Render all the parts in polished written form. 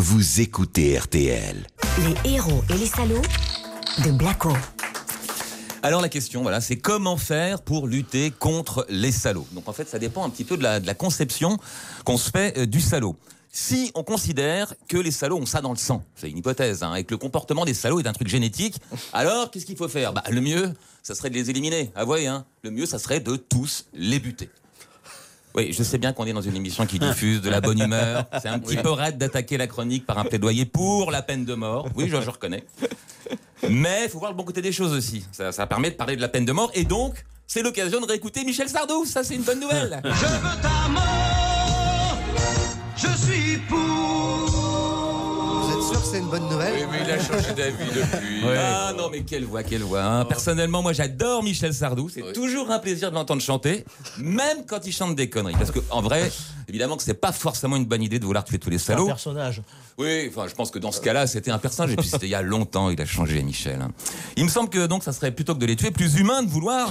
Vous écoutez RTL. Les héros et les salauds de Blacko. Alors la question, voilà, c'est comment faire pour lutter contre les salauds. Donc en fait, ça dépend un petit peu de la conception qu'on se fait du salaud. Si on considère que les salauds ont ça dans le sang, c'est une hypothèse, et que le comportement des salauds est un truc génétique, alors qu'est-ce qu'il faut faire ? Le mieux, ça serait de les éliminer. Avouez, le mieux, ça serait de tous les buter. Oui, je sais bien qu'on est dans une émission qui diffuse de la bonne humeur. C'est un petit peu raide d'attaquer la chronique par un plaidoyer pour la peine de mort. Oui, je reconnais. Mais il faut voir le bon côté des choses aussi. Ça permet de parler de la peine de mort. Et donc, c'est l'occasion de réécouter Michel Sardou. Ça, c'est une bonne nouvelle. Je veux ta mort, je suis pour. Vous êtes sûr que c'est une bonne nouvelle ? Oui, mais il a changé d'avis depuis. Ouais. Ah non, mais quelle voix. Personnellement, moi, j'adore Michel Sardou. C'est toujours un plaisir de l'entendre chanter, même quand il chante des conneries. Parce qu'en vrai, évidemment que c'est pas forcément une bonne idée de vouloir tuer tous les salauds. C'est un personnage. Oui, enfin, je pense que dans ce cas-là, c'était un personnage. Et puis, c'était il y a longtemps, il a changé, Michel. Il me semble que donc, ça serait plutôt que de les tuer, plus humain de vouloir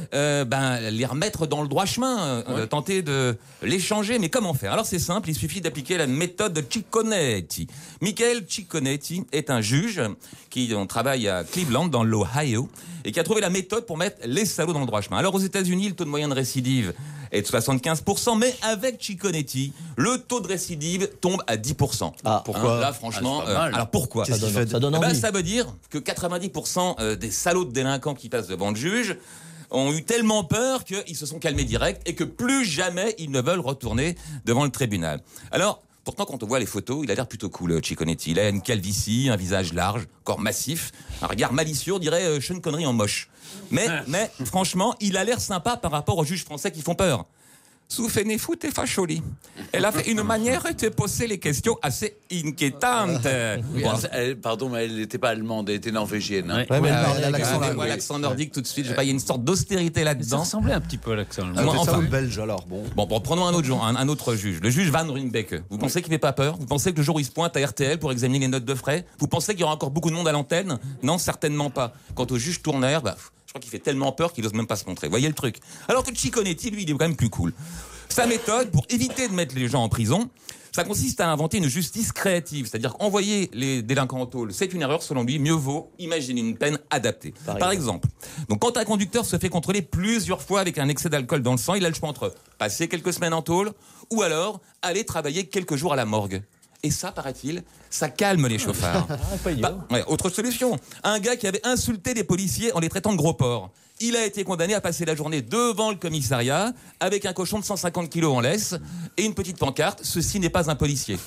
les remettre dans le droit chemin, tenter de les changer. Mais comment faire ? Alors, c'est simple, il suffit d'appliquer la méthode de Cicconetti. Michael Cicconetti est un juge qui travaille à Cleveland, dans l'Ohio, et qui a trouvé la méthode pour mettre les salauds dans le droit chemin. Alors, aux États-Unis, le taux de moyenne de récidive est de 75%, mais avec Cicconetti, le taux de récidive tombe à 10%. Ah, pourquoi ? Là, franchement, alors pourquoi ? Ça donne envie. Ça veut dire que 90% des salauds de délinquants qui passent devant le juge ont eu tellement peur qu'ils se sont calmés direct et que plus jamais ils ne veulent retourner devant le tribunal. Alors, pourtant, quand on voit les photos, il a l'air plutôt cool, Cicconetti. Il a une calvitie, un visage large, corps massif, un regard malicieux, on dirait Sean Connery en moche. Mais franchement, il a l'air sympa par rapport aux juges français qui font peur. Souffenez fout et facholi. Elle avait une manière de poser les questions assez inquiétantes. Oui, pardon, mais elle n'était pas allemande, elle était norvégienne. Ouais, mais l'accent nordique tout de suite. Il y a une sorte d'austérité là-dedans. Ça ressemblait un petit peu à l'accent allemand. Enfin, Enfin, ça ou le belge alors Bon, prenons un autre juge. Le juge Van Ruynbeke. Vous pensez qu'il fait pas peur ? Vous pensez que le jour où il se pointe à RTL pour examiner les notes de frais, vous pensez qu'il y aura encore beaucoup de monde à l'antenne ? Non, certainement pas. Quant au juge Tourneur, je crois qu'il fait tellement peur qu'il n'ose même pas se montrer. Voyez le truc. Alors que Cicconetti, lui, il est quand même plus cool. Sa méthode, pour éviter de mettre les gens en prison, ça consiste à inventer une justice créative. C'est-à-dire qu'envoyer les délinquants en tôle, c'est une erreur selon lui. Mieux vaut imaginer une peine adaptée. Par exemple, donc quand un conducteur se fait contrôler plusieurs fois avec un excès d'alcool dans le sang, il a le choix entre passer quelques semaines en tôle ou alors aller travailler quelques jours à la morgue. Et ça, paraît-il, ça calme les chauffards. Autre solution, un gars qui avait insulté des policiers en les traitant de gros porcs. Il a été condamné à passer la journée devant le commissariat avec un cochon de 150 kilos en laisse et une petite pancarte. Ceci n'est pas un policier.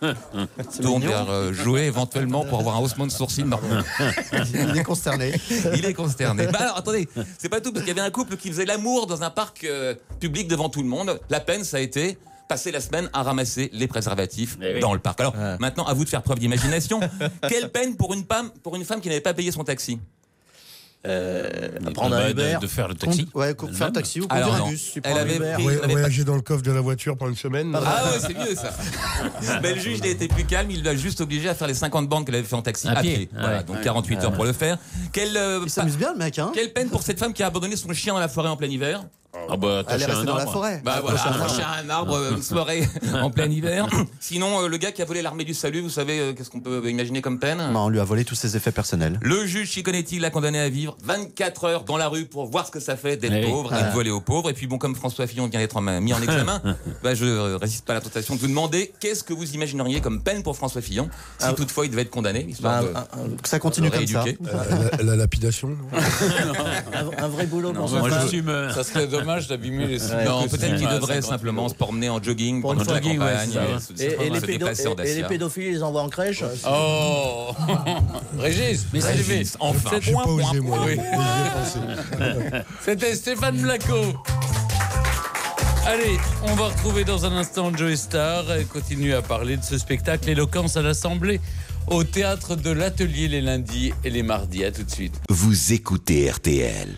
Donc, jouer éventuellement pour avoir un haussement de sourcil normal. Il est consterné. Il est consterné. Alors, attendez, c'est pas tout, parce qu'il y avait un couple qui faisait l'amour dans un parc public devant tout le monde. La peine, ça a été passer la semaine à ramasser les préservatifs dans le parc. Alors, maintenant, à vous de faire preuve d'imagination. Quelle peine pour une femme qui n'avait pas payé son taxi ? Prendre un Uber. De faire le taxi. Faire un taxi ou Alors conduire un non. bus. Elle avait Voyager dans le coffre de la voiture pendant une semaine. Ah ouais, c'est mieux ça. Mais le juge, il a été plus calme, il l'a juste obligé à faire les 50 bandes qu'elle avait fait en taxi à pied. Voilà, donc 48 heures pour le faire. Il s'amuse bien le mec, Quelle peine pour cette femme qui a abandonné son chien dans la forêt en plein hiver. Ah bah, Elle est attacher restée un dans la arbre. forêt. Attaché à un arbre, une soirée en plein hiver. Sinon, le gars qui a volé l'armée du salut, vous savez, qu'est-ce qu'on peut imaginer comme peine ? On lui a volé tous ses effets personnels. Le juge Cicconetti l'a condamné à vivre 24 heures dans la rue pour voir ce que ça fait d'être pauvre et de voler aux pauvres. Et puis bon, comme François Fillon vient d'être mis en examen, je résiste pas à la tentation de vous demander qu'est-ce que vous imagineriez comme peine pour François Fillon si toutefois il devait être condamné, histoire de que ça continue comme ça. La lapidation. Un vrai boulot pour Moi, ça. ça serait dommage d'abîmer les Non, peut-être qu'il devrait simplement se promener en jogging Pour pendant une toute la jogging, campagne, Et les se déplacer en et les Dacia. pédophiles, ils les envoient en crèche. Oh Régis, mais c'est élevé. Enfin, J'ai pas osé, moi. Mais j'y ai pensé. C'était Stéphane Blacko. Allez, on va retrouver dans un instant Joey Star et continue à parler de ce spectacle Éloquence à l'Assemblée au théâtre de l'Atelier les lundis et les mardis. À tout de suite. Vous écoutez RTL.